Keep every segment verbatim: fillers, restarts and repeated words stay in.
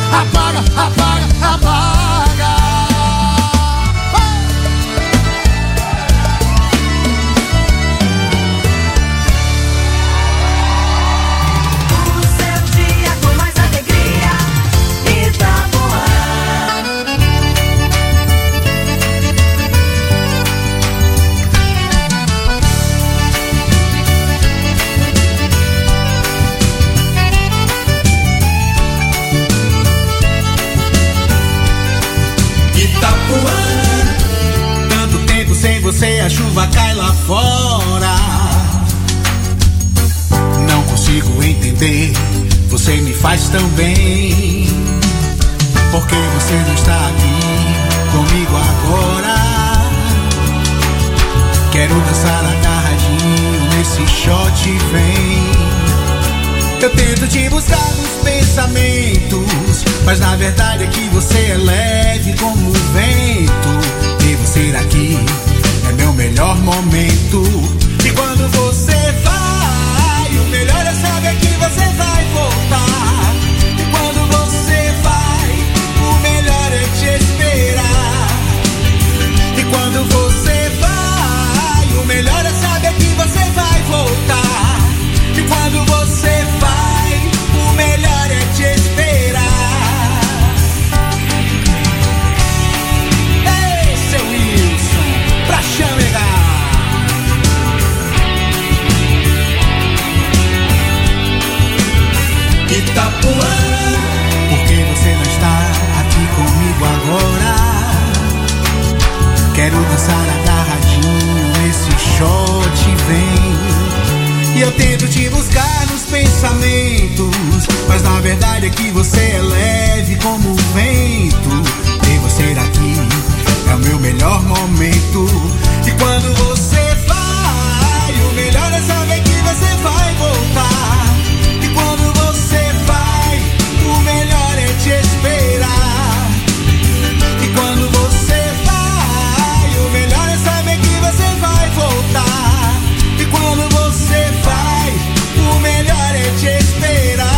apaga, apaga, apaga. O seu dia com mais alegria, Itapuã. Itapuã, tanto tempo sem você, a chuva cai lá fora. Não consigo entender, você me faz tão bem. Por que você não está aqui comigo agora? Quero dançar agarradinho nesse shot, vem. Eu tento te buscar nos pensamentos, mas na verdade é que você é leve como o vento. E você aqui é meu melhor momento. E quando você vai, o melhor é saber que você vai voltar. E quando você vai, o melhor é te esperar. E quando você vai, o melhor é saber que você vai voltar. E quando você vai, o melhor é te esperar. Ei, seu Wilson, pra chamegar. Itapuã, por que você não está aqui comigo agora? Quero dançar agarradinho nesse shot, vem. E eu tento te buscar nos pensamentos, mas na verdade é que você é leve como o vento. Ter você aqui é o meu melhor momento. E quando você vai, o melhor é saber que você vai voltar. E quando você vai, o melhor é te esperar. E quando você vai, o melhor é saber que você vai voltar. E quando você vai, o melhor é te esperar.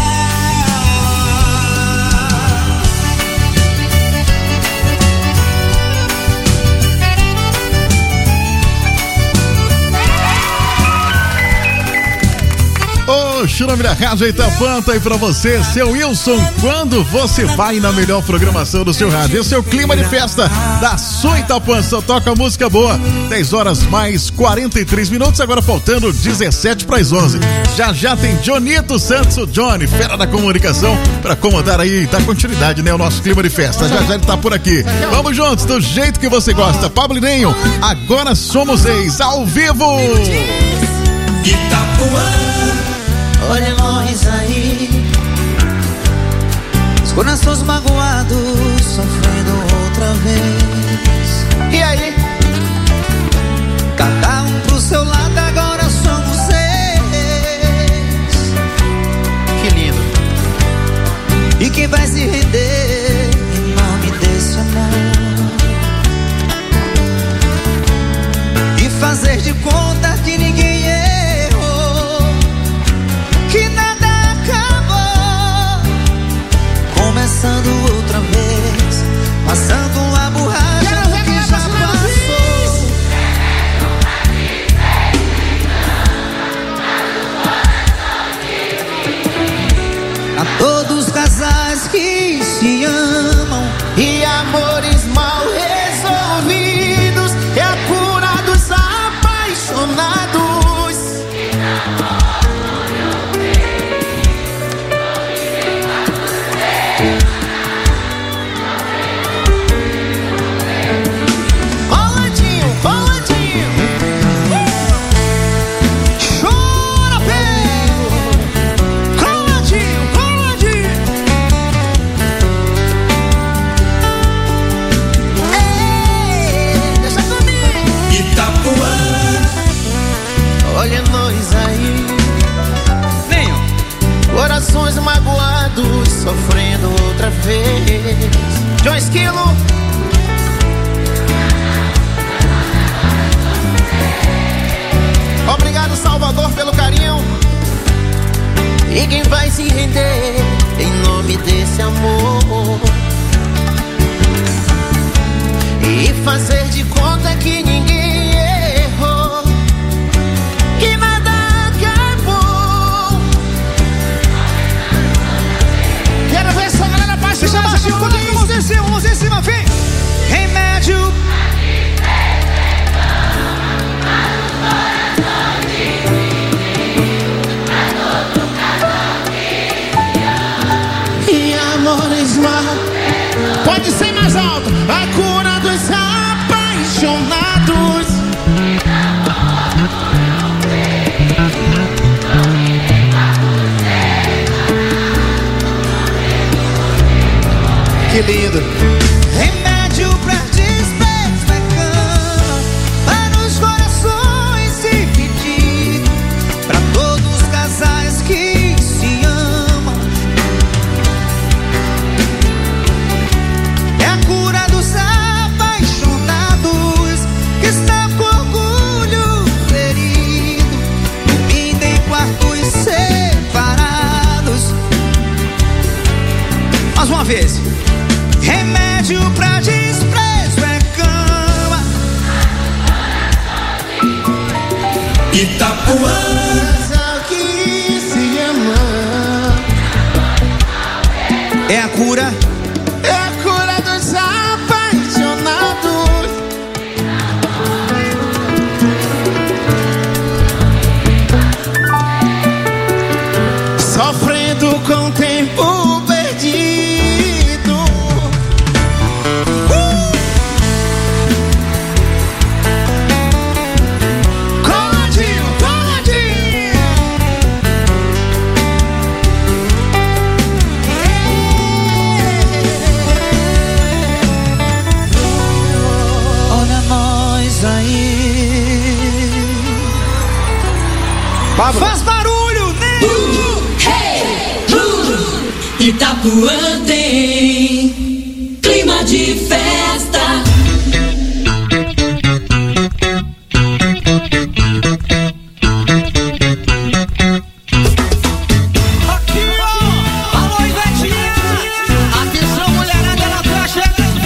Ô, Churame da Rádio Itapuã, tá aí pra você, seu Wilson. Quando você vai na melhor programação do seu rádio, esse é o clima de festa da sua Itapuã, só toca música boa. dez horas mais quarenta e três minutos, agora faltando dezessete para as onze. Já já tem Jonito Santos, o Johnny, fera da comunicação, pra comandar aí, dar continuidade, né, o nosso clima de festa. Já já ele tá por aqui. Vamos juntos, do jeito que você gosta. Pablo Nenho, agora somos ex, ao vivo. Itapuã, Olha nós aí, os corações magoados, sofrendo outra vez. E aí? Cada um pro seu lado, agora somos seis. Que lindo. E quem vai se render em nome desse amor? E fazer de conta que ninguém errou, que nada acabou, começando outra vez, passando uma borracha no que já passou. A todos os casais que se amam e amores mal resolvidos, é a cura dos apaixonados. Corações magoados, sofrendo outra vez. John Esquilo. Obrigado, Salvador, pelo carinho. E quem vai se render em nome desse amor e fazer de conta que ninguém errou, que nada acabou. Quero ver essa galera baixinha, baixinha, baixinha, baixinha, mãos em cima, mãos em cima, vem. Remédio. E amores mal. Pode ser mais alto. A cura dos apaixonados. Que lindo. Remédio pra desprezo é cama, para os corações se pedir, pra todos os casais que se amam. É a cura dos apaixonados que está com orgulho ferido, dormindo em quartos separados. Mais uma vez. Remédio pra desprezo é cama. Itapuã, Casal que se ama. É a cura. É a cura dos apaixonados. Sofrendo com o tempo perdido. Faz barulho, né? Uh, hey, uh, Itapuã tem clima de festa. Aqui, ó. Alô, Ivetinha. Atenção, mulherada, ela tá chegando.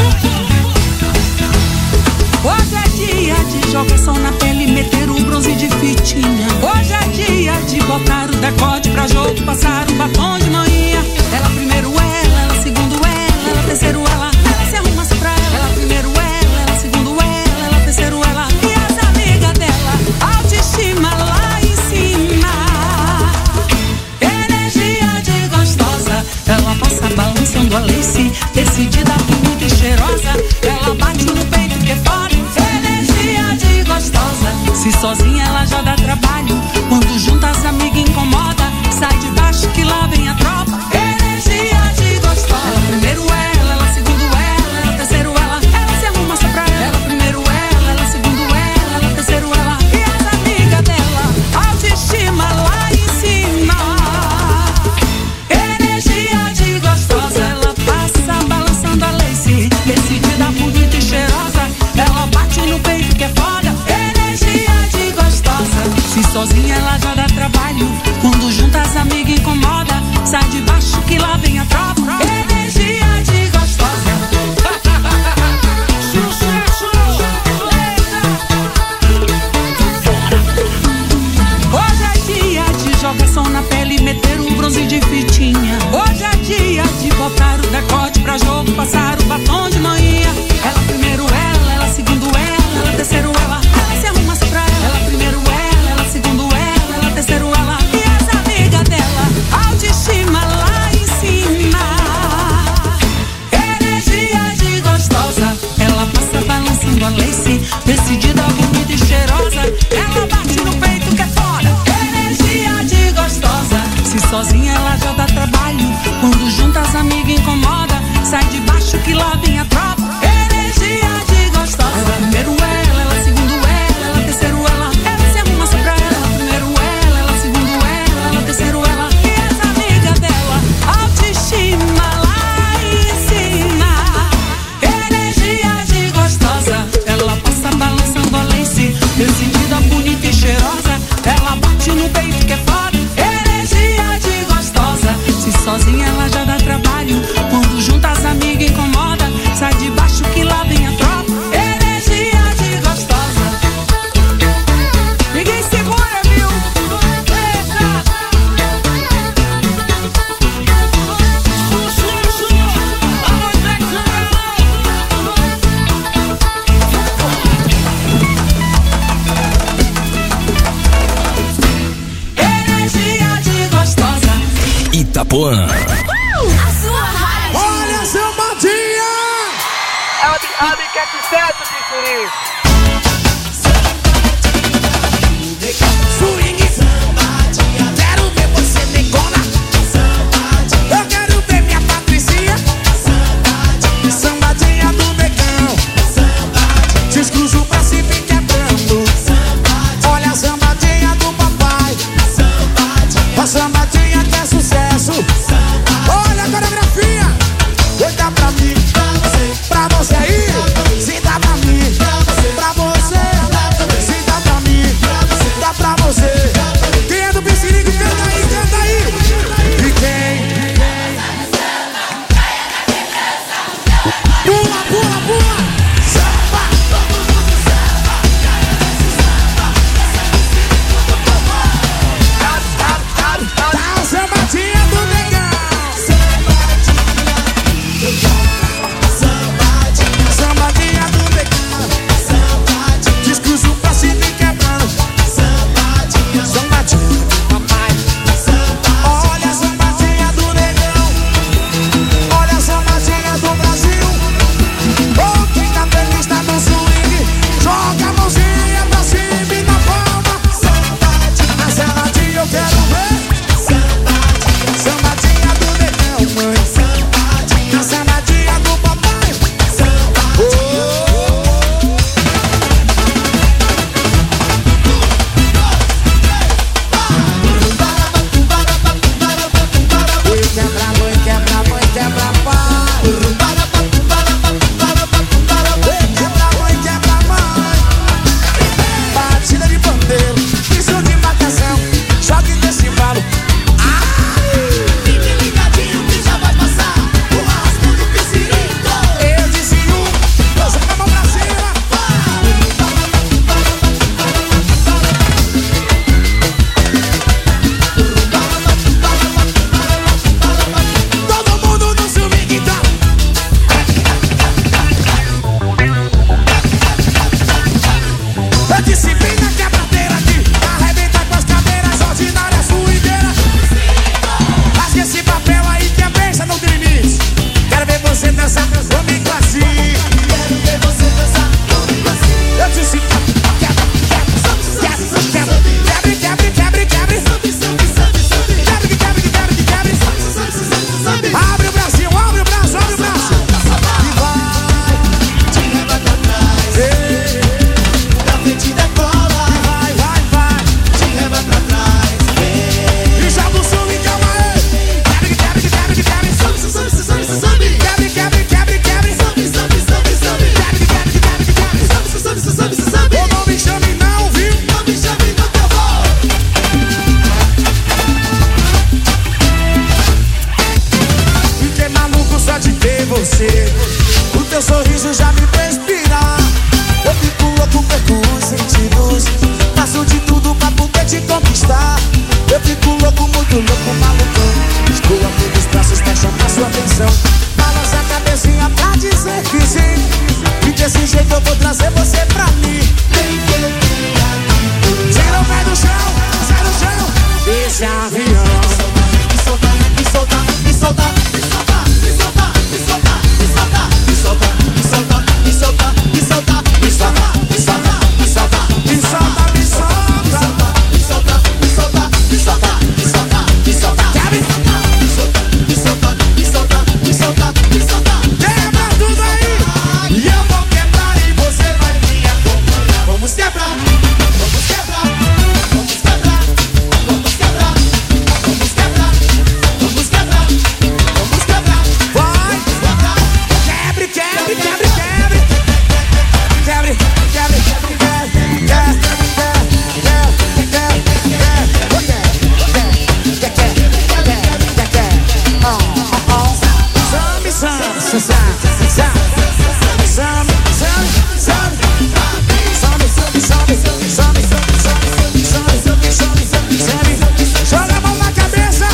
Hoje é dia de jogação na pele, meter o bronze de fitinha. Hoje é dia de botar o decote pra jogo, passar o batom de manhã. Ela primeiro ela, ela segundo ela, ela terceiro ela, ela se arruma pra ela. Ela primeiro ela, ela segundo ela, ela terceiro ela. E as amigas dela, autoestima lá em cima. Energia de gostosa, ela passa balançando a lace, decidida, bonita e cheirosa. Ela bate no peito que é fora. Energia de gostosa, se sozinha ela já dá trabalho. Quando junta as amigas incomoda, sai de baixo que lá vem a tropa. Energia de gostosa. Ela primeiro ela, ela segundo ela, ela terceiro ela, ela se arruma só pra ela. Ela primeiro ela, ela segundo ela, ela terceiro ela. E as amigas dela, autoestima lá em cima. Energia de gostosa, ela passa balançando a lace, decidida, bonita e cheirosa. Ela bate no peito que é foda. Energia de gostosa, se sozinha ela já dá trabalho. Quando junta as amigas incomoda, sai de baixo que lá vem a tropa. Energia de gostosa. Sucesso! Hoje é dia de jogação na pele, meter um bronze de fitinha. Hoje é dia de botar o decote pra jogo, passar o batom de manhã. Ela primeiro ela, ela segundo ela, ela terceiro ela, ela se arruma pra ela. Ela primeiro ela, ela segundo ela, ela terceiro ela. E as amigas dela, autoestima lá em cima. Energia de gostosa, ela passa balançando a lace, decidida, bonita e cheirosa. Ela bate no peito que é fora. Energia de gostosa, se sozinha ela já dá trabalho. Quando junta as amigas incomoda, sai de baixo que lá ela já dá trabalho. Quando junta as amigas incomoda, sai de baixo que lá vem a tropa. Energia de gostosa, ninguém segura, viu? Eita! Energia de gostosa. Itapuã. Olha, sambadinha! Abre que é sucesso, Picurim. Swing, sambadinha. Quero ver você negona. Sambadinha. Eu quero ver minha Patricinha. Sambadinha. Sambadinha do negão. Sambadinha. Descruza o braço e vem quebrando. Sambadinha. Olha a sambadinha do papai. Sambadinha. A sambadinha que é sucesso. Sambadinha. Olha a coreografia. Oi, dá pra mim. Pra você aí. Se dá pra mim. Pra você. Se dá pra mim. Dá pra você. Quem é do Piscirico, canta aí, canta aí. E quem? Pula, pula, pula. Samba. Tá o sambadinha do negão. Sambadinha do negão. Descruza o braço e vem quebrando. Sambadinha do papai. Olha a sambadinha do negão. Olha a sambadinha do Brasil. Oh, quem tá feliz tá no swing. Joga a mãozinha pra cima e na palma. A sambadinha eu quero ver. Sambadinha do negão, mãe. A sambadinha do papai. Oi, quebra, oi, quebra, oi, quebra, pai. Oi, quebra, oi, quebra, mãe. Batida de pandeiro, isso de marcação, choque desse embalo. Fique ligadinho que já vai passar o rasgo do Piscirico. Eu disse um, joga a mão pra cima. Todo mundo no swing então. A disciplina quebradeira aqui arrebenta com as cadeiras ordinárias swingueiras. Rasga esse papel aí que a benção não tem limite. Quero ver você dançar comigo assim. Quero ver você dançar comigo assim. Eu disse quebra, quebra, quebra, quebra, quebra, quebra, quebra, quebra, quebra, quebra, quebra. Abre o Brasil, abre o braço, abre o braço. E vai, te leva pra trás. Da frente da cola. E vai, vai, vai, te leva pra trás. E joga o som e calma aí. Quebra, quebra, quebra, quebra. Sobe, sobe, sobe, sobe. Quebra, quebra, quebra, quebra. Sobe, sobe, sobe, sobe. Quebra, quebra, quebra, quebra. Sobe, sobe, sobe, sobe. Ô, não me chame não, viu? Não me chame não que eu vou. E quem sobe, sobe, sobe, sobe, sobe, sobe, sobe, sobe, sobe, sobe, joga a mão na cabeça.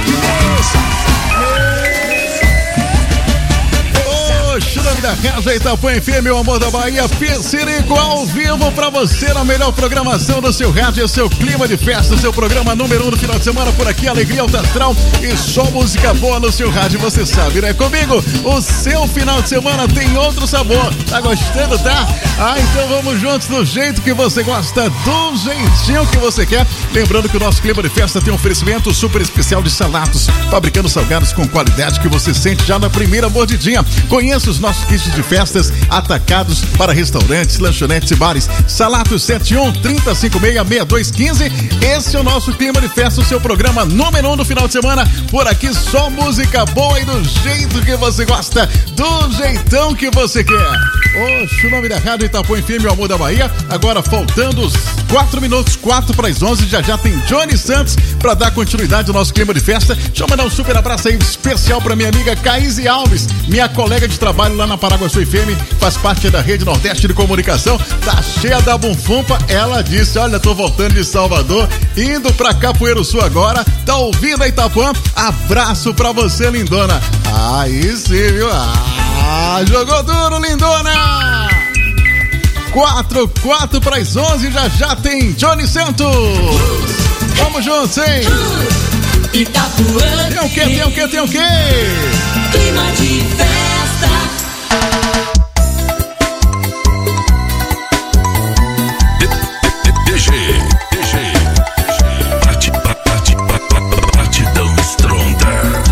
Churame da Casa Itapuã F M, meu amor da Bahia, Pissirico ao vivo pra você na melhor programação do seu rádio, seu clima de festa, seu programa número um do final de semana por aqui, alegria alta astral e só música boa no seu rádio, você sabe, né? Comigo, o seu final de semana tem outro sabor, tá gostando, tá? Ah, então vamos juntos do jeito que você gosta, do jeitinho que você quer. Lembrando que o nosso clima de festa tem um oferecimento super especial de Salatos, fabricando salgados com qualidade que você sente já na primeira mordidinha. Conheça os nossos kits de festas atacados para restaurantes, lanchonetes e bares. Salatos sete um, três cinco seis, seis dois um cinco. Esse é o nosso clima de festa, o seu programa número um do final de semana. Por aqui só música boa e do jeito que você gosta, do jeitão que você quer. Oxe, o nome da rádio Itapuã F M, meu amor da Bahia. Agora faltando os quatro minutos, quatro para as onze, já já tem Johnny Santos para dar continuidade ao nosso clima de festa. Deixa eu mandar um super abraço aí especial para minha amiga Caíse Alves, minha colega de trabalho lá na Paraguaçu F M, faz parte da Rede Nordeste de Comunicação, tá cheia da bunfumpa. Ela disse, olha, tô voltando de Salvador, indo pra Capoeiro Sul agora, tá ouvindo a Itapuã? Abraço pra você, lindona. Aí sim, viu? Ah, jogou duro, lindona! Quatro, quatro para as onze, já já tem Johnny Santos. Vamos juntos, hein? Itapuã. Tem o quê, tem o quê, tem o quê? Clima de festa. D G, D G, bate, bate, batidão estronda,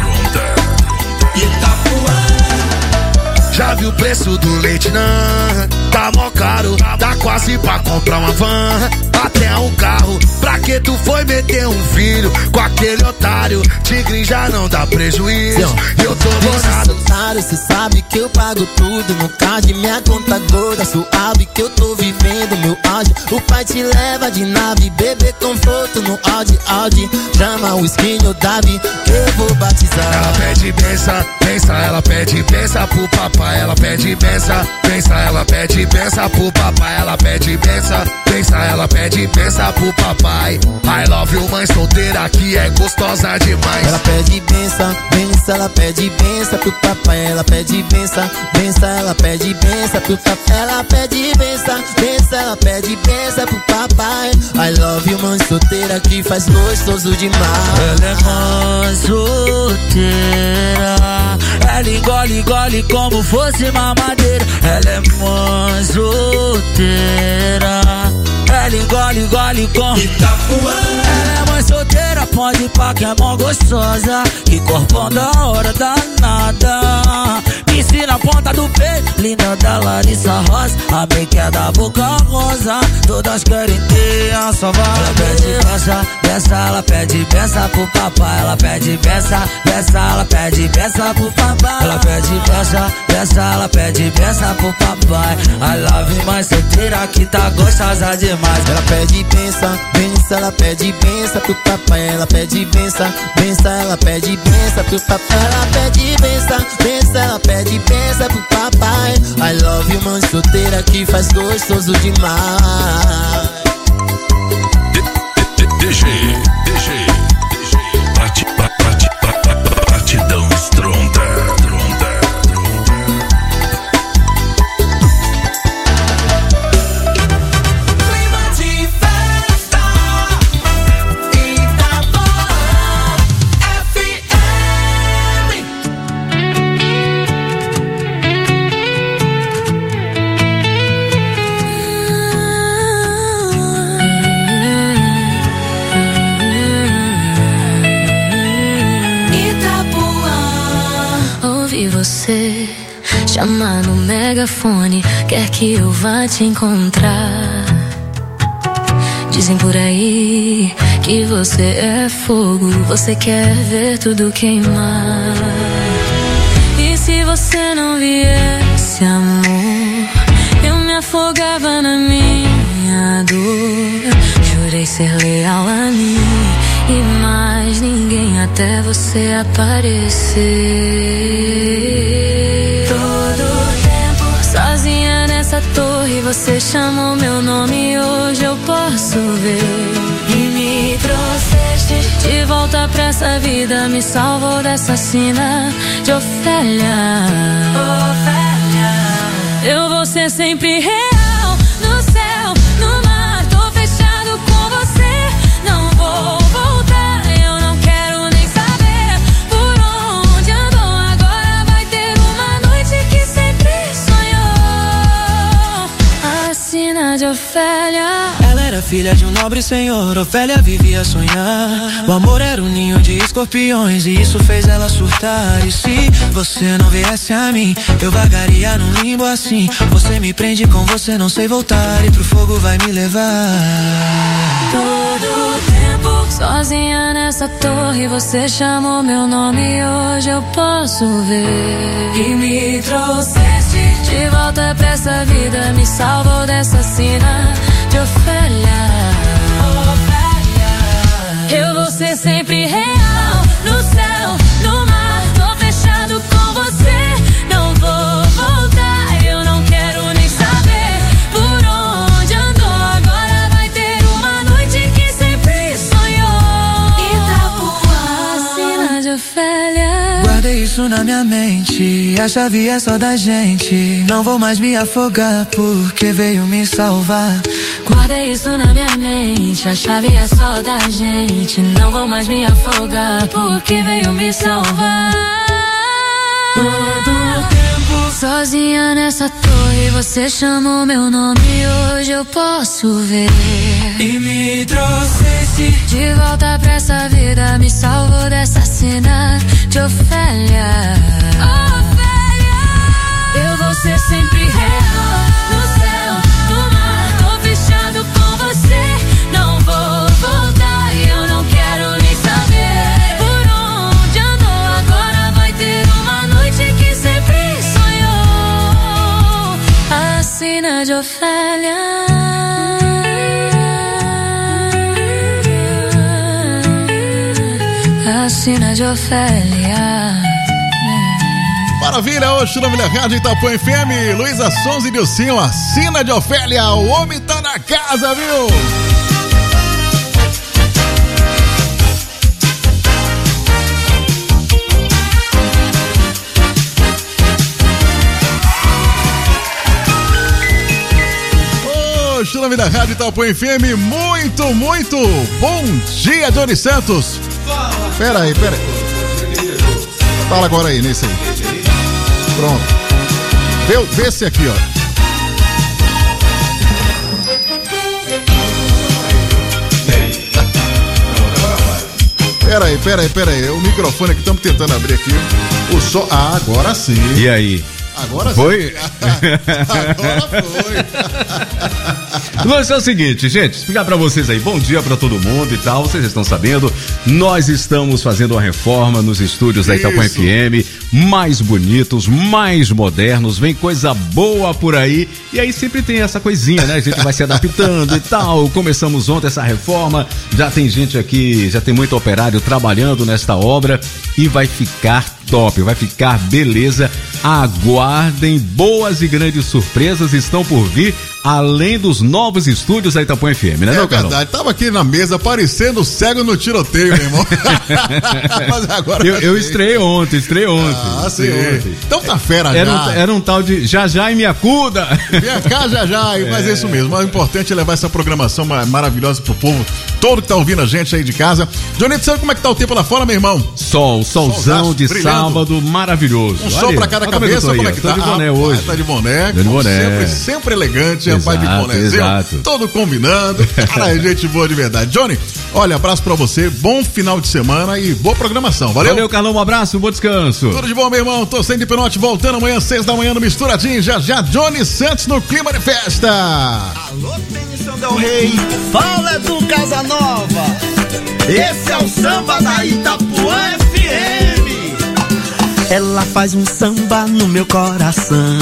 Itapuã. Já viu o preço do leite, não? Tá mó caro, tá quase pra comprar uma van, até um carro. Pra que tu foi meter um filho com aquele otário? Tigre já não dá prejuízo, eu tô bolado. Otário, cê sabe que eu pago tudo no card, minha conta gorda, suave que eu tô vivendo meu auge. O pai te leva de nave, bebê conforto no Audi, Audi. Chama o skin ou Davi, que eu vou batizar. Ela pede benção, benção, ela pede benção pro papai. Ela pede benção, benção, ela pede benção pro papai. Ela pede benção, benção, ela pede benção pro papai. I love you, mãe solteira que é gostosa demais. Ela pede benção, benção, ela pede benção pro papai. Ela pede benção, benção, ela pede benção pro papai. Ela pede benção, benção, ela pede benção pro papai. I love you, mãe solteira que faz gostoso demais. Ela é mãe solteira, ela engole, engole como fosse mamadeira. Ela é mãe solteira, ela engole, engole como Itapuã. Ela é mãe solteira, pode pá que é mó gostosa, que corpão da hora danada. Piscina na ponta do peito, linda da Larissa Rosa, a make é da boca rosa, todas querem ter a salvar. Ela pede benção, benção, ela pede benção pro papai. Ela pede benção, benção, ela pede benção pro papai. Ela pede benção, benção, ela pede benção pro papai. I love you, mãe solteira que tá gostosa demais. Ela pede benção, benção, ela pede benção pro papai. Ela pede benção, benção, ela pede benção pro papai. Ela pede benção, benção, ela pede benção pro papai. I love you, mãe solteira que faz gostoso demais. D G, D G, bate, bate, bate, batidão estronda, estronda. Clima de festa. Itapuã F M. Ouvi você chamar no megafone, quer que eu vá te encontrar. Dizem por aí que você é fogo, você quer ver tudo queimar. E se você não viesse, amor, eu me afogava na minha dor. Jurei ser leal a mim e mais ninguém até você aparecer. você chamou meu nome e hoje eu posso ver. E me trouxeste de volta pra essa vida, me salvou dessa sina de Ofélia. Ofélia. Eu vou ser sempre real, no céu, no mar, tô fechado com você, não vou voltar, eu não quero nem saber por onde andou. Agora vai ter uma noite que sempre sonhou, a sina de Ofélia. Ela era filha de um nobre senhor, Ofélia vivia a sonhar. O amor era um ninho de escorpiões e isso fez ela surtar. E se você não viesse a mim, eu vagaria num limbo assim. Você me prende, com você não sei voltar, e pro fogo vai me levar. Todo tempo sozinha nessa torre, você chamou meu nome e hoje eu posso ver. E me trouxeste de volta pra essa vida, me salvou dessa sina de Ofélia. Eu vou ser sempre real, no céu, no mar, tô fechado com você, não vou voltar, eu não quero nem saber por onde andou. Agora vai ter uma noite que sempre sonhou, Itapuã, a sina de Ofélia. Guardei isso na minha mente, a chave é só da gente. Não vou mais me afogar porque veio me salvar. Guardei isso na minha mente, a chave é só da gente. Não vou mais me afogar porque veio me salvar. Todo tempo sozinha nessa torre, você chamou meu nome e hoje eu posso ver. E me trouxeste de volta pra essa vida, me salvou dessa sina de Ofélia. Ofélia. Eu vou ser sempre real, no céu, no mar, tô fechado com você, não vou voltar, eu não quero nem saber por onde andou. Agora vai ter uma noite que sempre sonhou, a sina de Ofélia. A sina de Ofélia. Maravilha, hoje na Milha Rádio Itapuã F M, Luísa Sons e Dilcinho, a sina de Ofélia, o homem tá na casa, viu? Hoje na Milha Rádio Itapuã F M, muito, muito bom dia, Johnny Santos. Pera aí, pera aí. Fala agora aí, nesse aí. Pronto. Vê, vê esse aqui, ó. Pera aí, pera aí, pera aí. O microfone aqui, estamos tentando abrir aqui. O som. Ah, agora sim. E aí? Agora foi? sim. Agora foi. Mas é o seguinte, gente, explicar pra vocês aí, bom dia pra todo mundo e tal, vocês estão sabendo, nós estamos fazendo uma reforma nos estúdios da Itapuã F M, mais bonitos, mais modernos, vem coisa boa por aí, e aí sempre tem essa coisinha, né, a gente vai se adaptando e tal. Começamos ontem essa reforma, já tem gente aqui, já tem muito operário trabalhando nesta obra e vai ficar top, vai ficar beleza. Aguardem, boas e grandes surpresas estão por vir, além dos novos estúdios da Itapuã F M, né, é não, Carol? Verdade, tava aqui na mesa parecendo cego no tiroteio, meu irmão. Mas agora eu, eu estreiei ontem, estreiei ontem. Ah, sim. Ontem. Então tá fera era já. Um, era um tal de já já e me acuda. Vem cá, já já, mas é isso mesmo. O importante é levar essa programação maravilhosa pro povo todo que tá ouvindo a gente aí de casa. Johnny, sabe como é que tá o tempo lá fora, meu irmão? Sol, solzão Solzaço, de brilhando. Sábado, maravilhoso. Um sol pra cada cabeça, como é que tô tá? de boné Ah, hoje. Tá de boné, de boné. Sempre, sempre elegante, Exato, rapaz de bonézinho, exato. todo combinando. Cara, gente boa de verdade. Johnny, olha, abraço pra você, bom final de semana e boa programação, valeu? Valeu, Carlão, um abraço, bom descanso. Tudo de bom, meu irmão, tô sem de pinote, voltando amanhã, seis da manhã no Misturadinho, já já, Johnny Santos no clima de festa. Alô, Benção Del Rey, fala do Casa Nova, esse é o samba da Itapuã F M. Ela faz um samba no meu coração,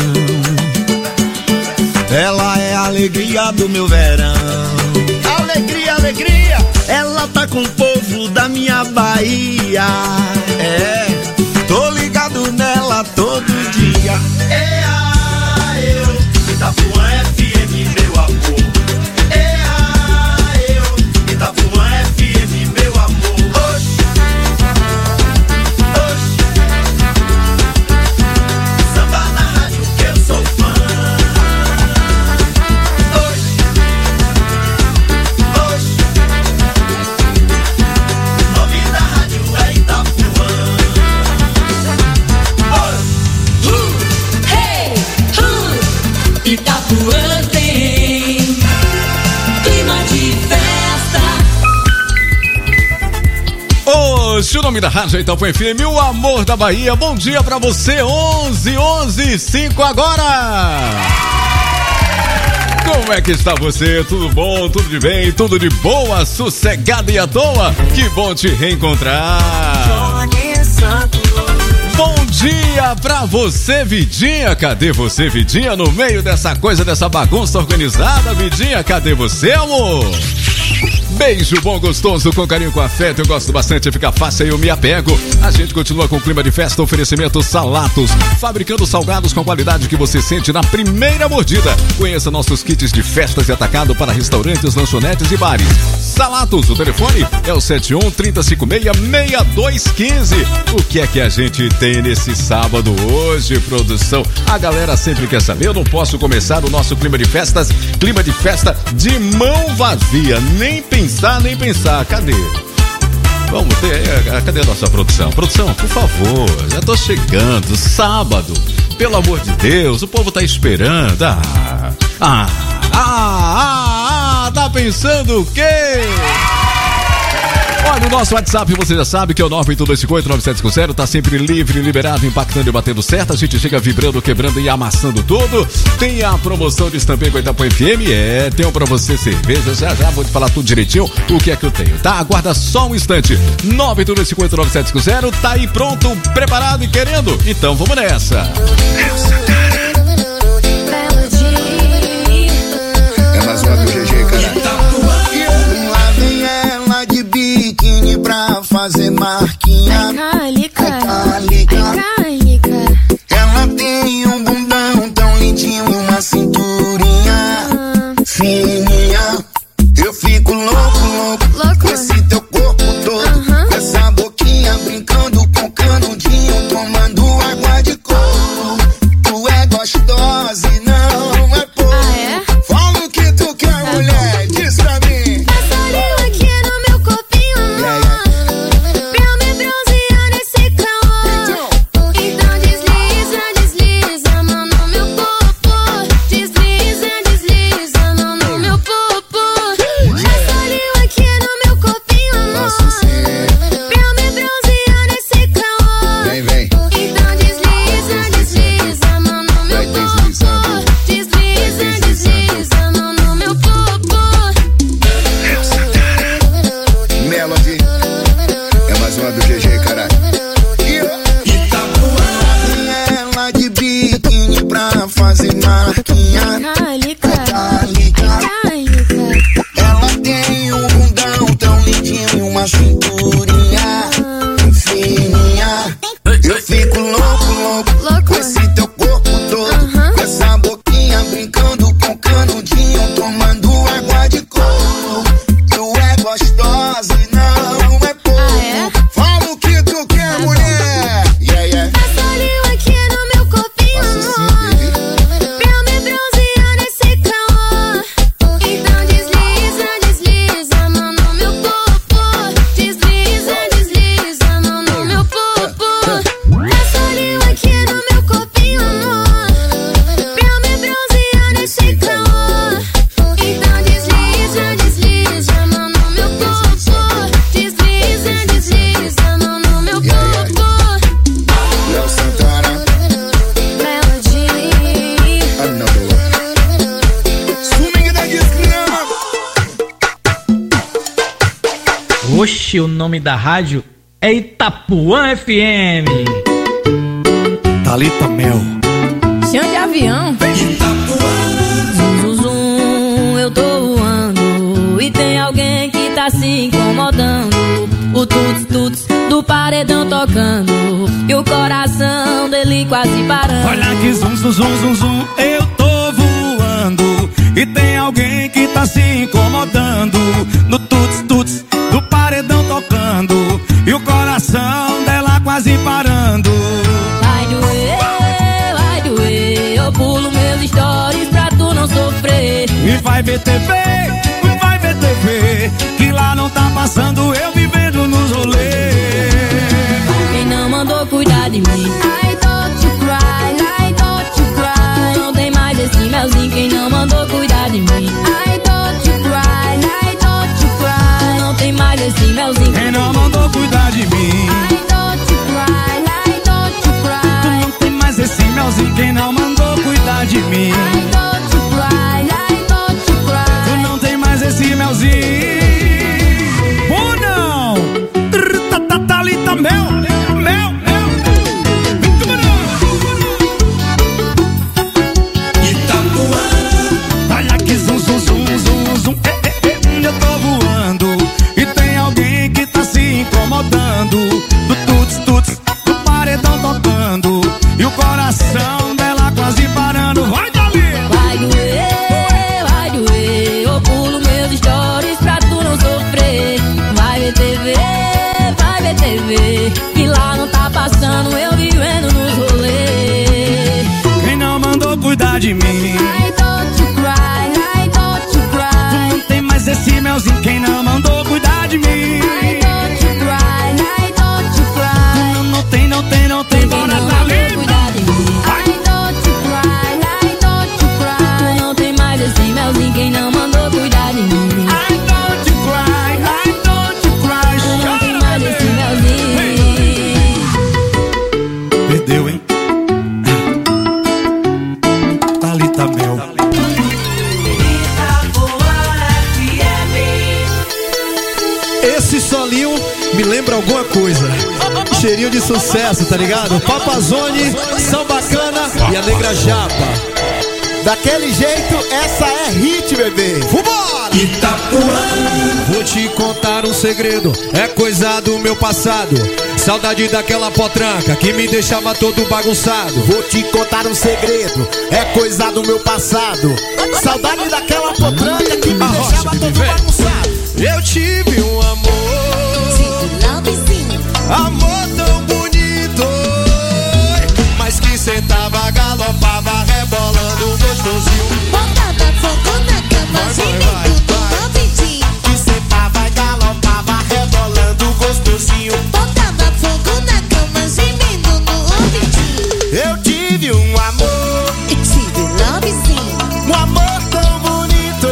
ela é a alegria do meu verão. Alegria, alegria, ela tá com o povo da minha Bahia. É, tô ligado nela todo dia. É a eu, Itapuã F M. O nome da rádio Itapuã F M, o amor da Bahia. Bom dia pra você, onze, onze, cinco agora. Como é que está você? Tudo bom? Tudo de bem? Tudo de boa? Sossegado e à toa? Que bom te reencontrar. Bom dia pra você, Vidinha. Cadê você, Vidinha? No meio dessa coisa, dessa bagunça organizada, Vidinha, cadê você, amor? Beijo bom, gostoso, com carinho, com afeto. Eu gosto bastante, fica fácil e eu me apego. A gente continua com o clima de festa, oferecimento Salatos, fabricando salgados com a qualidade que você sente na primeira mordida. Conheça nossos kits de festas e atacado para restaurantes, lanchonetes e bares. Salatos, o telefone é o sete um, três cinco seis, seis dois um cinco. O que é que a gente tem nesse sábado hoje, produção? A galera sempre quer saber. Eu não posso começar o nosso clima de festas, clima de festa de mão vazia, nem pensar, nem pensar. Cadê? Vamos ter. Cadê a nossa produção? Produção, por favor, já tô chegando. Sábado, pelo amor de Deus, o povo tá esperando. Ah, ah, ah, ah, ah tá pensando o quê? Olha, o nosso WhatsApp, você já sabe que é o nove oito dois cinco oito nove sete cinco zero, tá sempre livre, liberado, impactando e batendo certo. A gente chega vibrando, quebrando e amassando tudo. Tem a promoção de estampeio com a Itapuã F M, é, tem um pra você cerveja, já já vou te falar tudo direitinho o que é que eu tenho, tá? Aguarda só um instante. nove oito dois cinco oito nove sete cinco zero, tá aí pronto, preparado e querendo? Então vamos nessa. É mais uma do G G, cara. Lá vem ela de biquíni pra fazer marquinha. Ai, calica, Ai, calica. Ela tem um bundão tão lindinho, uma cinturinha fininha. Eu fico louco, louco, Louco. com esse teu corpo todo, Aham. com essa boquinha brincando com canudinho, tomando água de coco. Tu é gostosa e não é pouco. Ah, é? Fala o que tu quer, mulher, diz pra mim. Passa língua aqui no meu corpinho, amor, pra me bronzear nesse calor. Então desliza, desliza, mão no meu popô. Desliza, desliza, mão no meu popô. Passa língua aqui no meu corpinho, amor, pra me bronzear nesse calor. Vem, vem. Então desliza, desliza, mão no meu Vai popô. deslizando. Desliza, desliza, mão no meu popô. Melody. É mais uma do G G, caralho. Ela de biquíni pra fazer marquinha. Calica, Calica. calica. Ela tem um bundão tão lindinho e uma cinturinha fininha. Eu fico louco, louco, Louco. com esse teu corpo todo, Aham. com essa boquinha brincando com canudinho, tomando água de coco. Tu é gostosa e não é pouco. Ah, é? Fala o que tu quer, mulher. Yeah, yeah. Passa língua aqui no meu corpinho, Passa sim, amor, baby. pra me bronzear nesse calor. Então desliza, desliza, mão no meu popô. Desliza, desliza, mão no meu popô. Passa língua aqui no meu corpinho, amor, pra me bronzear nesse calor. Então desliza, desliza, mão no meu popô. Desliza, desliza, mão no meu popô. Léo Santana, Melody. another one. Swing da desgrama. Oxe, o nome da rádio é Itapuã F M. Thalita Mel. Chão de avião. Zum, zum, zum, eu tô voando. E tem alguém que tá se incomodando. O tuts, tuts do paredão tocando. E o coração dele quase parando. Olha que zum, zum, zum, zum, zum, eu tô voando. E tem alguém que tá se incomodando. No tuts, tuts do paredão tocando. E o coração dela quase parando. Vai doer, vai doer. Eu pulo meus stories pra tu não sofrer. E vai ver T V, vai ver T V, que lá não tá passando eu vivendo nos rolês. Quem não mandou cuidar de mim? I don't you cry, I don't you cry. Não tem mais esse melzinho. Quem não mandou cuidar de mim? I don't you cry, I don't you cry. Não tem mais esse melzinho. Quem não mandou cuidar de mim? quem não mandou cuidar de mim. I don't you cry, I don't you cry. Tu não tem mais esse melzinho. Ou não? Thalita Mel, Mel, Mel. Itapuã. Olha que zum, zum, zum, zum, zum. Eh, eh, eh. Eu tô voando e tem alguém que tá se incomodando. Do tuts, tuts, do paredão tocando e o coração dela quase parando. Vai, Thalita! Vai doer, vai doer. Eu pulo meus stories pra tu não sofrer. Vai ver T V, vai ver T V. Que lá não tá passando, eu vivendo nos rolês. Quem não mandou cuidar de mim? I don't you cry, I don't you cry. Não tem mais esse melzinho. Quem não mandou cuidar de mim? I don't you cry, I don't you cry. Não, não tem, não tem, não tem. Quem Bora, não mandou Thalita! cuidar de mim? I don't you cry, I don't you cry. Tu não tem mais esse melzinho. Quem não mandou cuidar de mim? I don't you cry, I don't you cry. Tu não tem Chora, mais esse bebê. melzinho. Perdeu, hein? Thalita Mel. Esse solinho me lembra alguma coisa. Cheirinho de sucesso, tá ligado? Papazone, São Bacana e a Negra Japa. Daquele jeito, essa é hit, bebê. Vambora! Itapuã. Vou te contar um segredo, é coisa do meu passado. Saudade daquela potranca que me deixava todo bagunçado. Vou te contar um segredo, é coisa do meu passado. Saudade daquela potranca que me Arrocha, deixava bebê, todo vem. bagunçado. Eu tive um amor, amor tão bonito, mas que sentava, galopava, rebolando gostosinho. Botava fogo na cama, Vai, vai, gemendo vai, do novitinho. Que sentava e galopava, rebolando gostosinho. Botava fogo na cama, gemendo no ouvidinho. Eu tive um amor, E tive lovezinho. um amor tão bonito,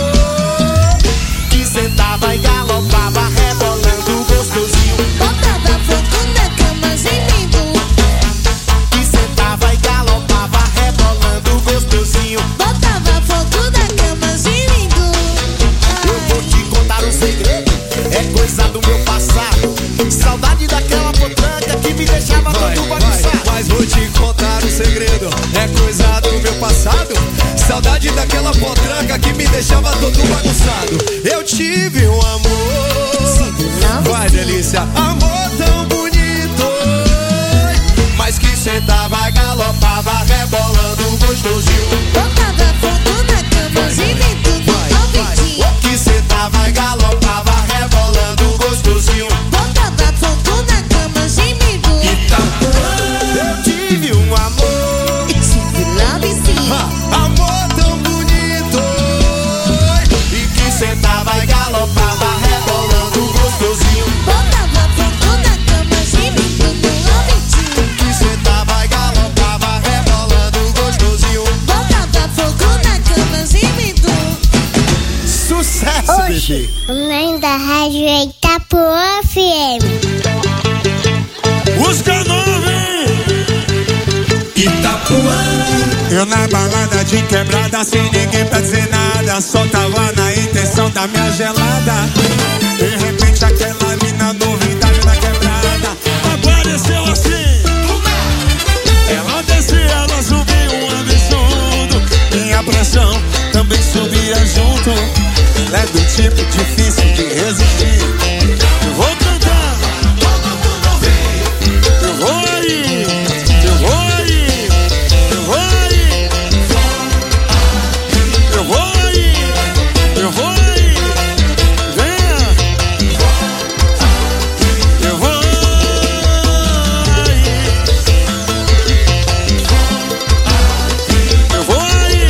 que sentava e galopava, rebolando gostosinho. Botava fogo na cama, gemendo. Que sentava e galopava, rebolando gostosinho. Botava fogo na cama, gemendo. Eu vou te contar um segredo, é coisa do meu passado. Saudade daquela potranca que me deixava todo bagunçado. Mas vou te contar um segredo, é coisa do meu passado. Saudade daquela potranca que me deixava todo bagunçado. Eu tive um amor, vai delícia, amor tão bonito, mas que sentava, galopava, rebolando gostosinho. Botava fogo na cama, gemendo no ouvidinho. Que sentava, galopava, rebolando gostosinho. Botava fogo na cama, gemendo. Eu tive um amor, E tive lovezinho. Ah, amor tão bonito, e que sentava e galopava, rebolando gostosinho. Botava fogo na cama, gemendo no ouvidinho. Que sentava e galopava, rebolando gostosinho. Botava fogo na cama, gemendo. sucesso, bebê. O nome da rádio é Itapuã F M. Os canove. Itapuã. Eu na balada de quebrada, sem ninguém pra dizer nada. Só tava na intenção da minha gelada. De repente aquela mina novidade na quebrada apareceu assim. Ela descia, ela subiu um absurdo. Minha pressão também subia junto. Ela é do tipo difícil de resistir. Eu vou cantar, eu vou aí, eu vou aí, eu vou aí, eu vou aí, eu vou aí, venha, eu vou aí, eu vou aí.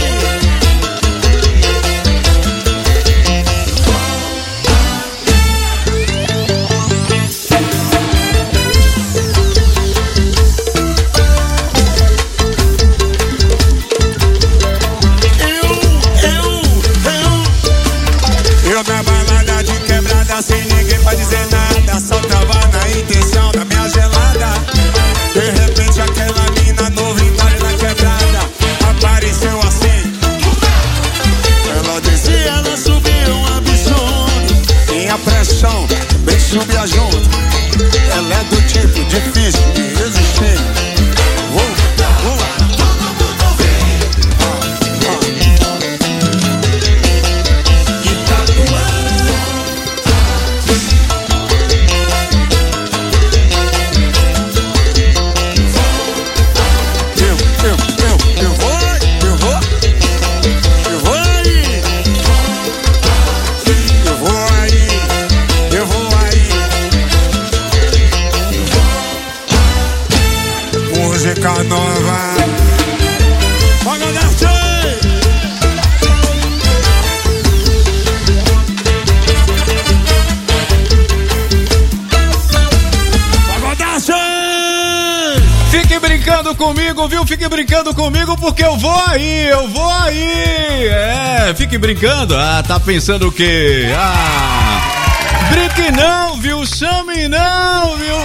brincando comigo, viu? Fique brincando comigo porque eu vou aí, eu vou aí. É, fique brincando. Ah, tá pensando o quê? Ah, brinque não, viu? Chame não, viu?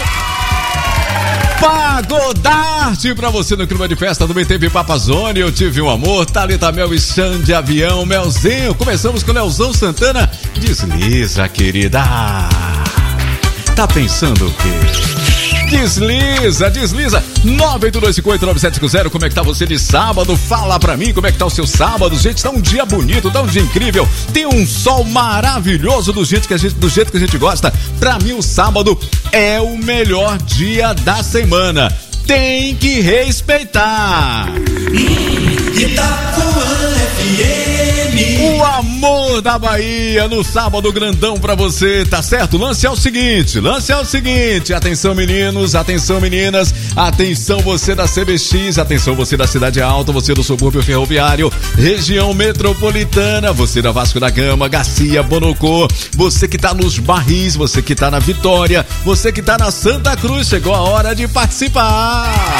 Pagodarte pra você no clima de festa. Também teve Papazone, Eu Tive um Amor, Thalita Mel e Xande Avião, Melzinho. Começamos com Leozão Santana. Desliza, querida. Tá pensando o quê? Desliza, desliza. nove oito dois cinco oito nove sete cinco zero. Como é que tá você de sábado? Fala pra mim como é que tá o seu sábado. Gente, tá um dia bonito, tá um dia incrível. Tem um sol maravilhoso do jeito que a gente, do jeito que a gente gosta. Pra mim o sábado é o melhor dia da semana. Tem que respeitar. Itapuã F M. O amor da Bahia no sábado grandão pra você, tá certo? Lance é o seguinte, lance é o seguinte. Atenção meninos, atenção meninas, atenção você da C B X, atenção você da Cidade Alta, você do subúrbio ferroviário, região metropolitana, você da Vasco da Gama, Garcia, Bonocô, você que tá nos Barris, você que tá na Vitória, você que tá na Santa Cruz, chegou a hora de participar.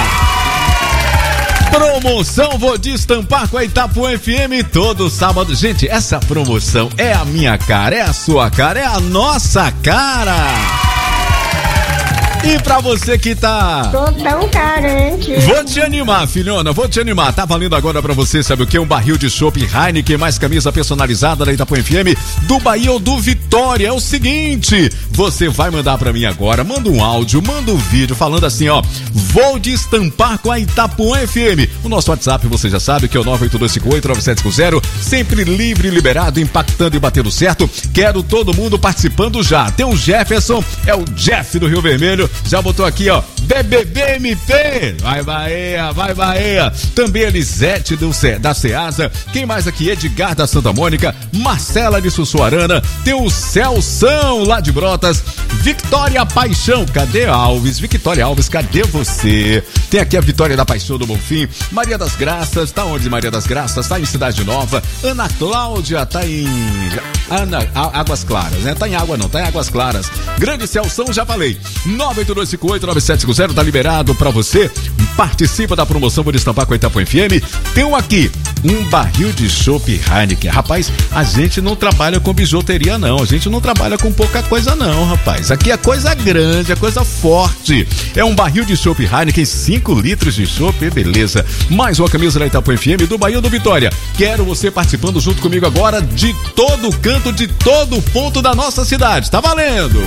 Promoção Vou Destampar com a Itapuã F M todo sábado. Gente, essa promoção é a minha cara, é a sua cara, é a nossa cara. E pra você que tá... Tô tão carente. Vou te animar, filhona, vou te animar. Tá valendo agora pra você, sabe o que? Um barril de chopp Heineken mais camisa personalizada da Itapuã F M do Bahia ou do Vitória. É o seguinte, você vai mandar pra mim agora, manda um áudio, manda um vídeo falando assim, ó, vou destampar com a Itapuã F M. O nosso WhatsApp, você já sabe, que é o nove oito dois cinco oito nove sete cinco zero, sempre livre e liberado, impactando e batendo certo. Quero todo mundo participando já. Tem o Jefferson, é o Jeff do Rio Vermelho, já botou aqui, ó, B B B M P, vai Bahia, vai Bahia. Também Elisete do Ce, da Ceasa. Quem mais aqui? Edgar da Santa Mônica, Marcela de Sussuarana, tem o Celção lá de Brotas, Victória Paixão, cadê Alves? Victória Alves, cadê você? Tem aqui a Vitória da Paixão do Bonfim, Maria das Graças, tá onde Maria das Graças? Tá em Cidade Nova. Ana Cláudia tá em Ana, Águas Claras, né? Tá em água não, tá em Águas Claras. Grande Celção, já falei. nove oito dois cinco oito nove sete cinco zero, tá liberado pra você. Participa da promoção Vou Destampar com a Itapuã F M. Tem um aqui, um barril de chopp Heineken. Rapaz, a gente não trabalha com bijuteria não, a gente não trabalha com pouca coisa não, rapaz. Aqui é coisa grande, é coisa forte. É um barril de chopp Heineken, cinco litros de chopp, beleza. Mais uma camisa da Itapuã F M do Bahia ou do Vitória. Quero você participando junto comigo agora de todo canto, de todo ponto da nossa cidade. Tá valendo!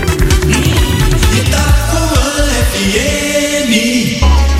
Itapuã F M.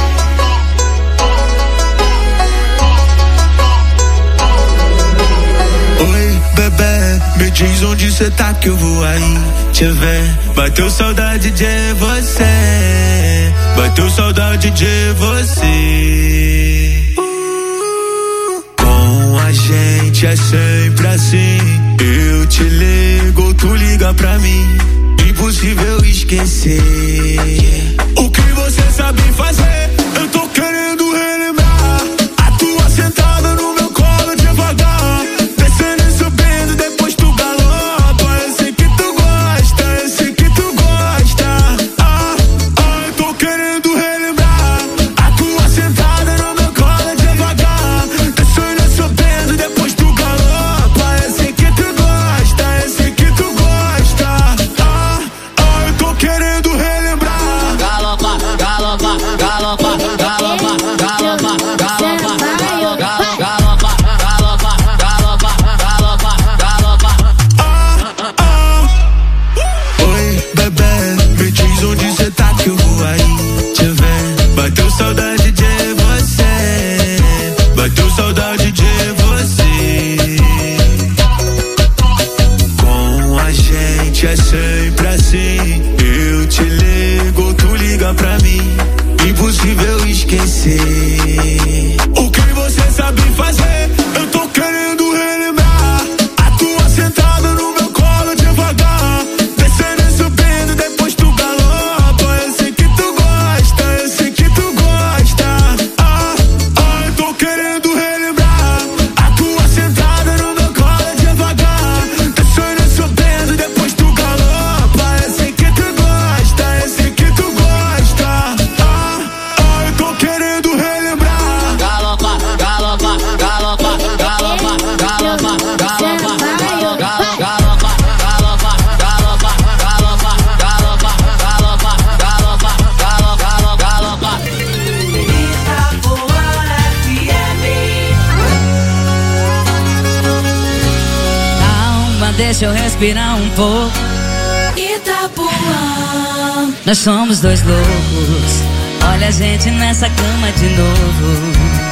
Oi, bebê, me diz onde cê tá que eu vou aí te ver. Bateu saudade de você, bateu saudade de você. uh, Com a gente é sempre assim, eu te ligo, tu liga pra mim. Impossível esquecer o que você sabe fazer. Eu tô querendo relembrar a tua sentada no meu colo devagar, descendo e subindo, depois tu galopa. Eu sei que tu gosta, eu sei que tu gosta. Ah, ah, eu tô querendo relembrar a tua sentada no meu colo devagar, descendo e subindo, depois tu galopa. Eu sei que tu gosta, eu sei que tu gosta. Ah, querendo relembrar. Galopa, galopa, galopa. deixa eu respirar um pouco. Itapuã. Nós somos dois loucos, olha a gente nessa cama de novo.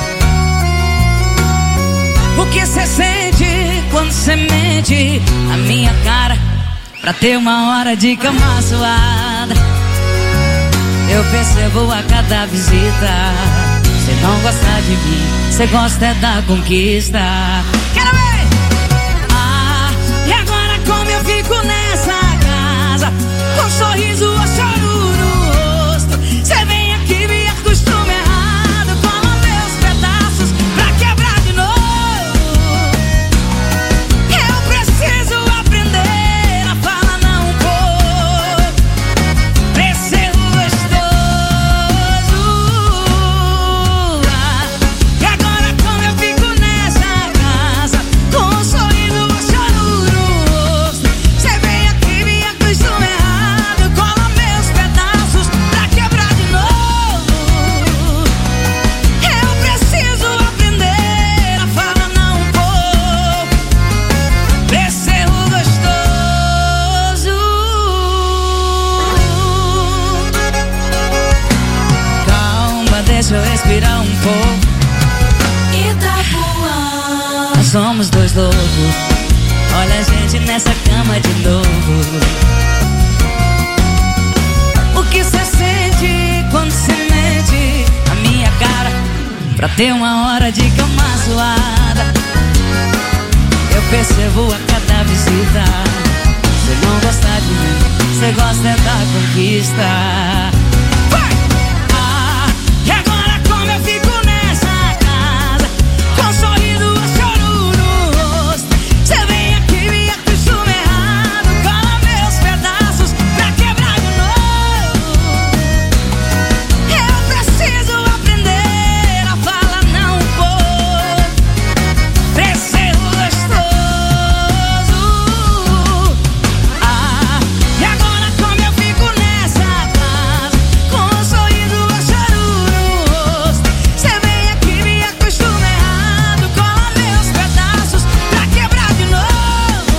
O que cê sente quando cê mente na minha cara pra ter uma hora de cama suada? Eu percebo a cada visita, cê não gosta de mim, cê gosta é da conquista. Quero ver! Ah, e agora como eu fico nessa casa, com um sorriso ou choro no rosto? Cê vem aqui, me acostuma errado, cola meus pedaços pra quebrar de novo. Eu preciso aprender a falar não um pouco, preciso gostoso. Ah, e agora como eu fico nessa casa, com um sorriso ou choro no rosto? Cê vem aqui, me acostuma errado, cola meus pedaços pra quebrar de novo. Eu preciso aprender a falar não um pouco, preciso gostoso. Calma, deixa eu respirar um pouco. Itapuã. Nós somos dois loucos, olha a gente nessa cama de novo. O que cê sente quando cê mente na minha cara pra ter uma hora de cama suada? Eu percebo a cada visita, cê não gosta de mim, cê gosta é da conquista. Vai! Ah, e agora como eu fico nessa casa, com um sorriso ou choro no rosto? Cê vem aqui, me acostuma errado, cola meus pedaços pra quebrar de novo. Eu preciso aprender a falar não um pouco, preciso gostoso. Ah, e agora como eu fico nessa casa, com um sorriso ou choro no rosto? Cê vem aqui, me acostuma errado, cola meus pedaços pra quebrar de novo.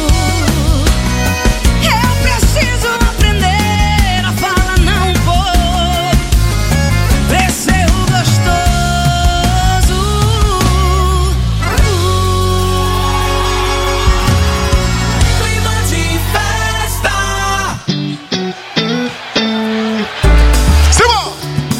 Eu preciso aprender a falar não um pouco, preciso gostoso. Clima de festa. Simão!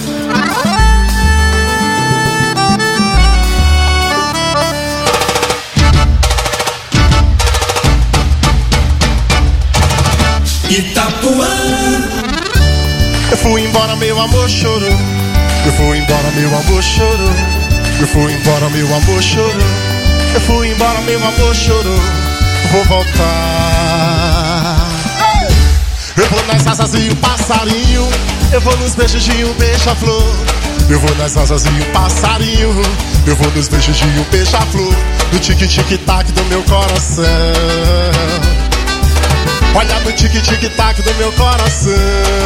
Itapuã. Eu fui embora, meu amor chorou. Eu fui embora, meu amor chorou. Eu fui embora, meu amor chorou. Eu fui embora, meu amor chorou. Vou voltar. Eu vou nas asas e o passarinho. Eu vou nos beijos de um beija-flor. Eu vou nas asas e o passarinho. Eu vou nos beijos de um beija-flor. No tique-tique-tac do meu coração. Olha no tique-tique-tac do meu coração.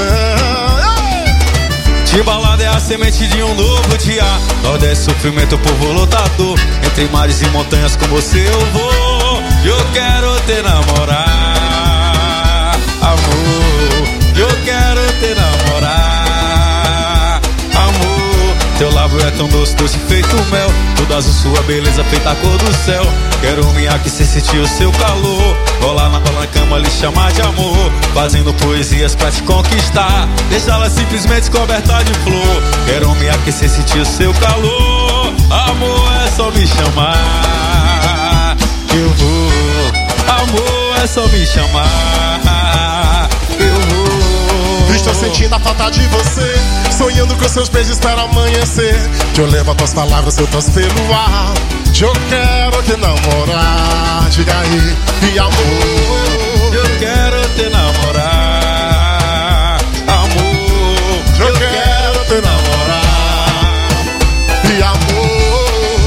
Timbalada é a semente de um novo dia. Nordeste, sofrimento, povo lutador. Entre mares e montanhas com você eu vou. Eu quero te namorar, amor. Eu quero te namorar, amor. Teu lábio é tão doce, doce feito mel. Toda azul, sua beleza feita a cor do céu. Quero me aquecer, sentir o seu calor. Rolar na, na cama, lhe chamar de amor. Fazendo poesias pra te conquistar. Deixá-la simplesmente coberta de flor. Quero me aquecer, sentir o seu calor. Amor, é só me chamar, eu vou. Amor, é só me chamar, eu vou. Estou sentindo a falta de você. Sonhando com seus beijos para amanhecer. Que eu levo as tuas palavras soltas pelo ar. Que eu quero te namorar. Diga aí, e amor. Eu quero te namorar, amor. Eu quero te namorar, e amor.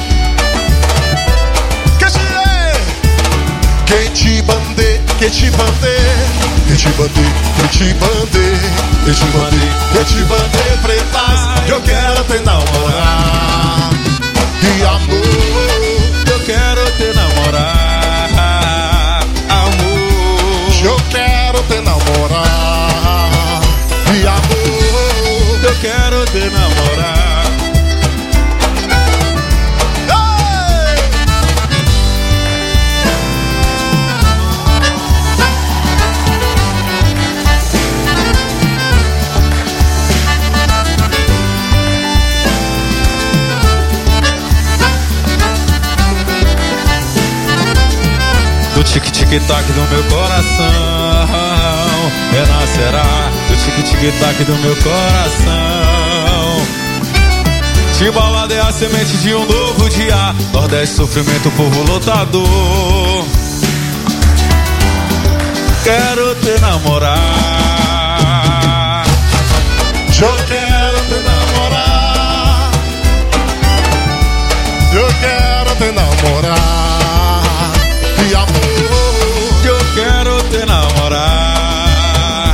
Que te que te bandei, que te bandei, que te bandei, que te bandei, que te bandei, que te bandei pretas. Eu quero te namorar, e amor. Eu quero te namorar, amor. tic-tic-tac do meu coração. Renascerá do tic-tic-tac do meu coração. Timbalada é a semente de um novo dia. Nordeste, sofrimento, povo lutador. Quero te namorar. Eu quero te namorar. Eu quero te namorar. E amor, eu quero te namorar.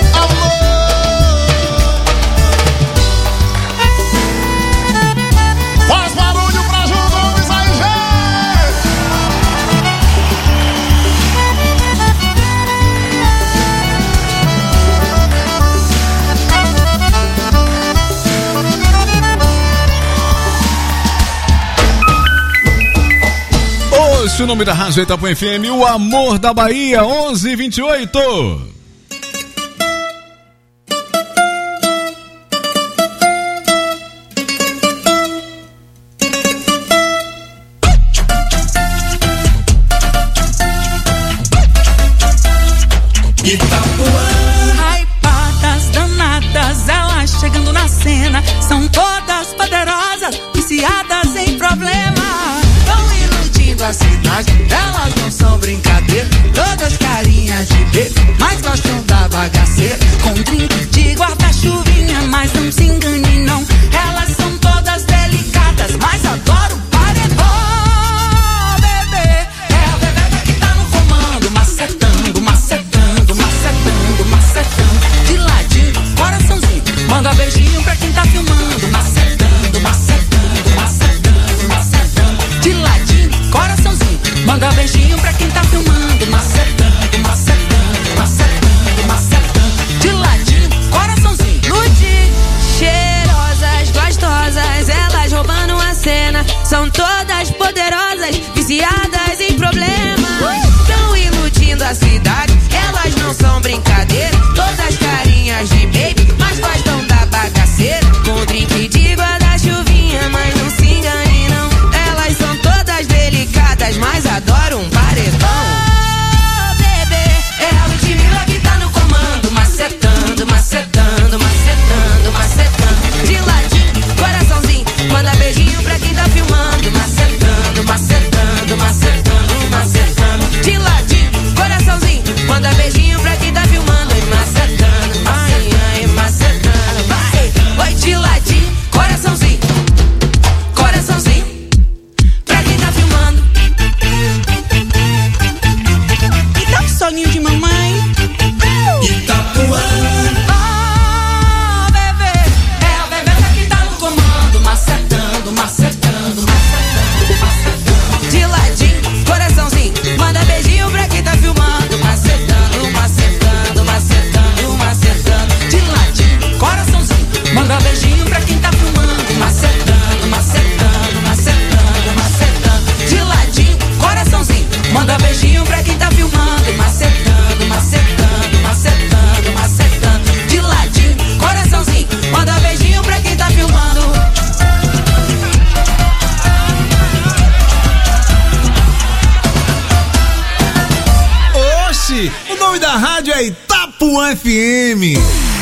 Faz barulho pra Júnior aí, O nome da Rádio Itapuã F M, o amor da Bahia, onze e vinte e oito. Hypadas, danadas, elas chegando na cena. São todas poderosas, viciadas em problema. Da cidade, elas não são brincadeira. Todas carinhas de bebê, mas gostam da bagaceira. Com drink de guarda-chuvinha, mas não se engane não. Elas são todas delicadas, mas adoro paredão, bebê. É a bebê que tá no comando, macetando, macetando, macetando, macetando. De ladinho, coraçãozinho, manda beijinho pra quem tá filmando. Macetando, macetando, macetando, macetando. De ladinho, coraçãozinho, manda beijinho pra quem tá filmando. Macetando, macetando, macetando, macetando. De ladinho, coraçãozinho. Lute, cheirosas, gostosas, elas roubando a cena. São todas poderosas, viciadas em problema. Tão iludindo a cidade, elas não são brincadeira. Todas carinhas de baby, mas gostam da bagaceira. Com drink de guarda-chuvinha, mas não se engane não. Elas são todas delicadas, mas adoram um paredão. Oh, bebê, é a Ludmilla que tá no comando. Macetando, macetando, macetando, macetando. De ladinho, coraçãozinho, manda beijinho pra quem tá filmando. Macetando, macetando, macetando, macetando. De ladinho, coraçãozinho, manda beijinho pra quem tá filmando. E macetando, ai, ai, macetando. Vai, oi, de ladinho, coraçãozinho, coraçãozinho. Pra quem tá filmando. E dá um soninho de mamãe. Itapuã. Oh, bebê, é a bebê que tá no comando. Macetando, macetando, macetando, macetando. De ladinho, coraçãozinho, manda beijinho pra quem tá filmando. Macetando, macetando, macetando, macetando. De ladinho, coraçãozinho, manda beijinho pra quem tá filmando. Macetando, macetando, macetando, macetando. De ladinho, coraçãozinho, manda beijinho pra quem tá filmando. Macetando, macetando, macetando, macetando. De ladinho, coraçãozinho, manda beijinho pra quem tá filmando. Oxi, o nome da rádio é Itapuã F M.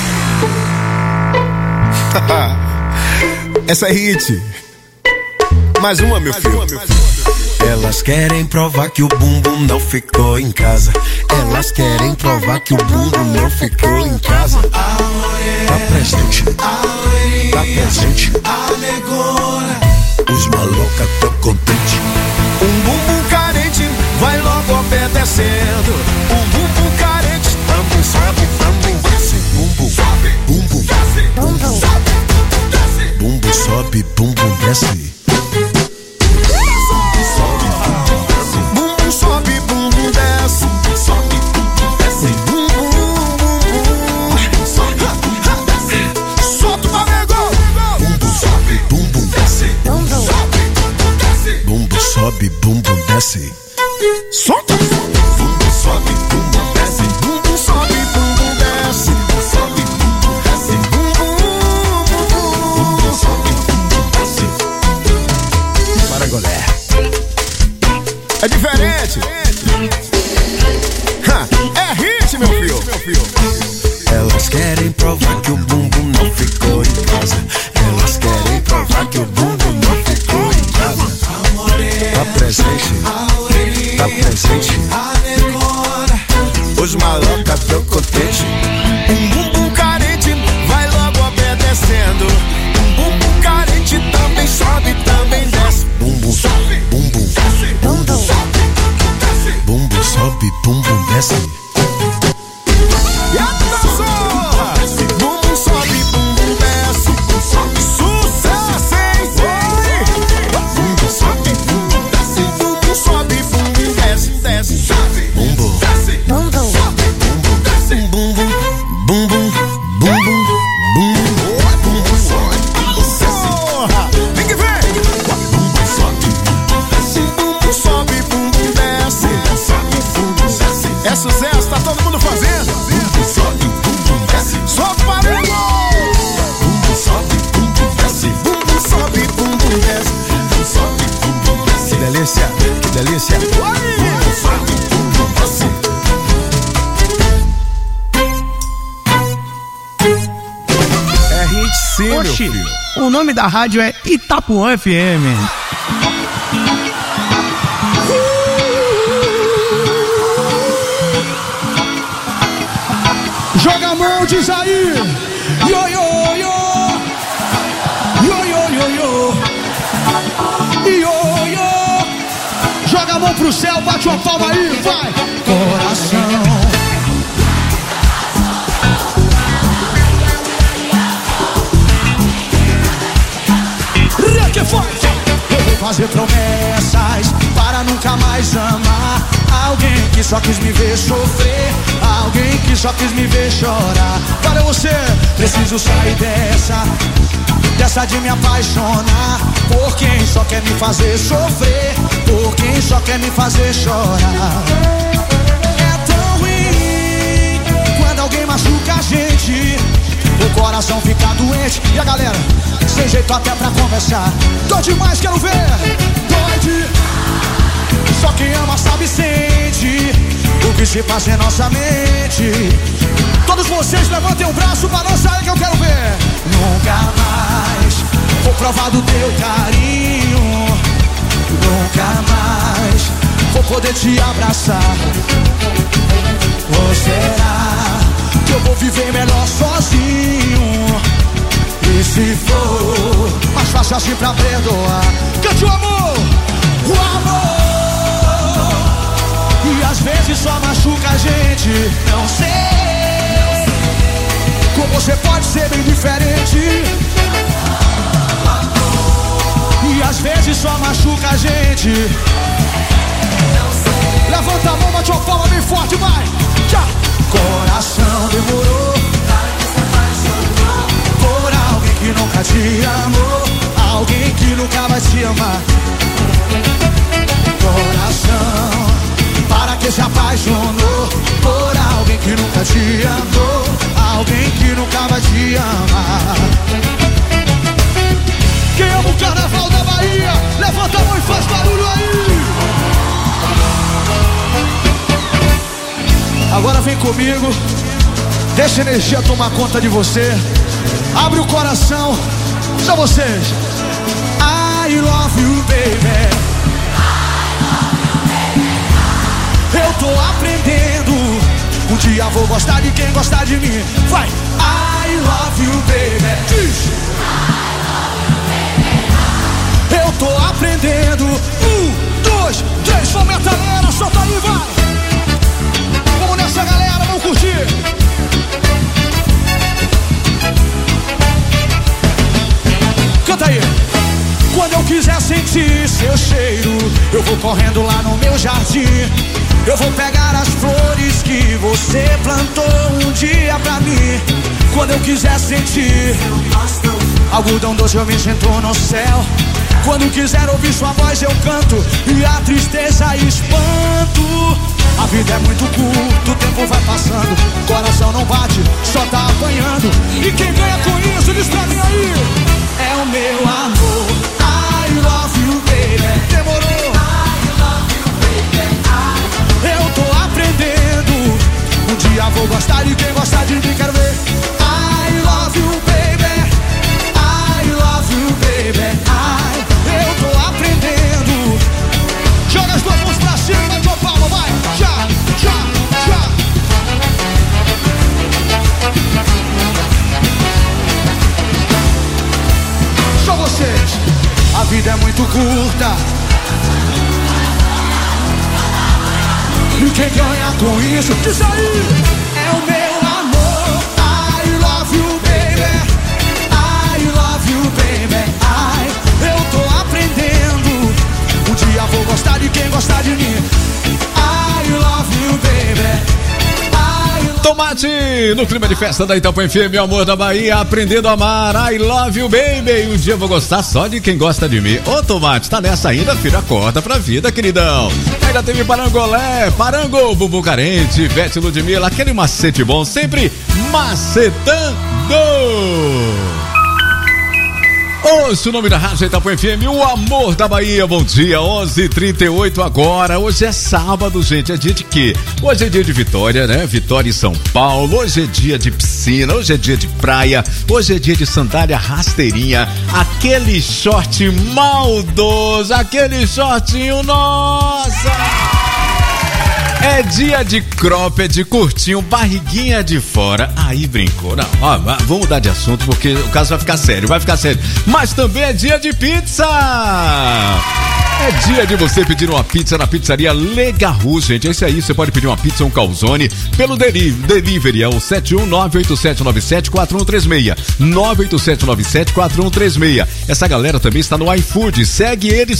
essa é hit. Mais uma, meu filho. Elas querem provar que o bumbum não ficou em casa. Elas querem provar que o bumbum não ficou em casa. Tá presente, tá presente. Os maloca tão contente. Um bumbum carente vai logo obedecendo. Um bumbum carente também sobe, também desce. Bumbum sobe, bumbum desce. Bumbum sobe, desce. Bumbum sobe, bumbum desce. Bumbum sobe, bumbum desce. Sobe, desce. Bumbum, bumbum, sobe, desce. Solta o bagulho. Bumbum sobe, bumbum desce. Bumbum sobe, desce. Bumbum sobe, bumbum desce. Solta. Bumbum sobe, bumbum desce. Bumbum sobe, bumbum desce. Sobe, bumbum desce. Bumbum, bumbum sobe, bumbum desce. Para golé. É diferente. Oxi, o nome da rádio é Itapuã F M. Joga a mão, diz aí. Yo, yo, yo. Yo, yo, yo, yo. Yo, yo. Joga a mão pro céu, bate uma palma aí, vai. Coração. Que foi? Eu vou fazer promessas para nunca mais amar alguém que só quis me ver sofrer, alguém que só quis me ver chorar. Para você, preciso sair dessa, dessa de me apaixonar por quem só quer me fazer sofrer, por quem só quer me fazer chorar. É tão ruim quando alguém machuca a gente, o coração fica doente. E a galera, sem jeito até pra conversar. Tô demais, quero ver. Doide. Só quem ama sabe, sente o que se passa em nossa mente. Todos vocês levantem o braço, balança aí que eu quero ver. Nunca mais vou provar do teu carinho, nunca mais vou poder te abraçar. Ou será que eu vou viver melhor sozinho? E se for mais fácil assim pra perdoar, cante o amor, o amor. E às vezes só machuca a gente. Não sei como você pode ser bem diferente. E às vezes só machuca a gente. Levanta a mão, bate uma palma bem forte, vai. Tchau. Coração demorou por alguém que nunca te amou, alguém que nunca vai te amar. Coração, para que se apaixonou por alguém que nunca te amou, alguém que nunca vai te amar. Quem ama o carnaval da Bahia, levanta a mão e faz barulho aí. Agora vem comigo, deixa a energia tomar conta de você. Abre o coração, só vocês. I love you, baby. Eu tô aprendendo, um dia vou gostar de quem gostar de mim. Vai. I love you, baby. Diz. Eu tô aprendendo. Um, dois, três, fomenta a galera, solta aí, vai. Vamos nessa, galera, vamos curtir. Canta aí. Quando eu quiser sentir seu cheiro, eu vou correndo lá no meu jardim. Eu vou pegar as flores que você plantou um dia pra mim. Quando eu quiser sentir algodão doce, eu me sinto no céu. Quando quiser ouvir sua voz, eu canto e a tristeza espanto. A vida é muito curta, o tempo vai passando, coração não bate, só tá apanhando. E quem ganha com isso, diz pra mim aí. É o meu amor. I love you, baby. Demorou. I love you, baby. I... Eu tô aprendendo, um dia vou gostar de quem gosta de mim, quero ver. I love you, baby. I love you, baby. I... Eu tô aprendendo. Joga as duas mãos pra cima, bate uma palma, vai. Já, já, já. Só vocês. A vida é muito curta e quem ganha com isso, diz aí. É o meu amor. I love you, baby. I love you, baby. I... Eu tô aprendendo, um dia vou gostar de quem gostar de mim. I love you, baby. Tomate, no clima de festa da Itapuã F M, meu amor da Bahia, aprendendo a amar, I love you, baby. Um dia eu vou gostar só de quem gosta de mim. Ô, Tomate, tá nessa ainda? Filho, acorda pra vida, queridão. Ainda teve Parangolé, Parango, Bubu Carente, Vete Ludmilla, aquele macete bom, sempre macetando. Ouça o nome da Rádio Itapuã F M, o amor da Bahia. Bom dia, onze e trinta e oito agora. Hoje é sábado, gente. É dia de quê? Hoje é dia de Vitória, né? Vitória em São Paulo. Hoje é dia de piscina. Hoje é dia de praia. Hoje é dia de sandália rasteirinha. Aquele short maldoso. Aquele shortinho, nossa! É dia de cropped, curtinho, barriguinha de fora. Aí brincou. Não, ó, vamos mudar de assunto porque o caso vai ficar sério, vai ficar sério. Mas também é dia de pizza! É dia de você pedir uma pizza na pizzaria Legarru, gente. É isso aí, você pode pedir uma pizza, um calzone pelo deli- delivery. É o sete um nove oito sete nove sete quatro um três seis. nove oito sete nove sete quatro um três seis. Essa galera também está no iFood. Segue eles